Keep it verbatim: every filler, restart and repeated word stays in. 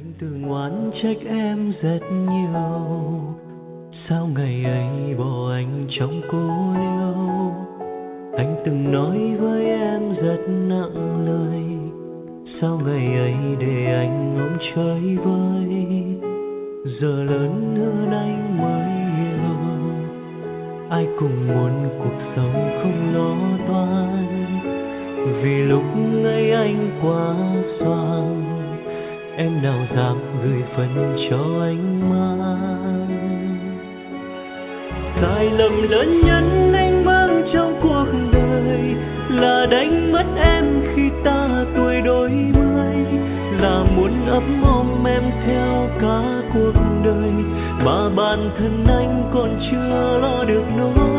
Anh từng oán trách em rất nhiều, sao ngày ấy bỏ anh trong cô liêu. Anh từng nói với em rất nặng lời, sao ngày ấy để anh ôm chơi vơi. Giờ lớn hơn anh mới hiểu, ai cùng muốn cuộc sống không lo toan. Vì lúc ấy anh quá xoàng, em nào dám gửi phần cho anh mang. Sai lầm lớn nhất anh mang trong cuộc đời là đánh mất em khi ta tuổi đôi mươi, là muốn ấm ôm em theo cả cuộc đời mà bản thân anh còn chưa lo được nỗi.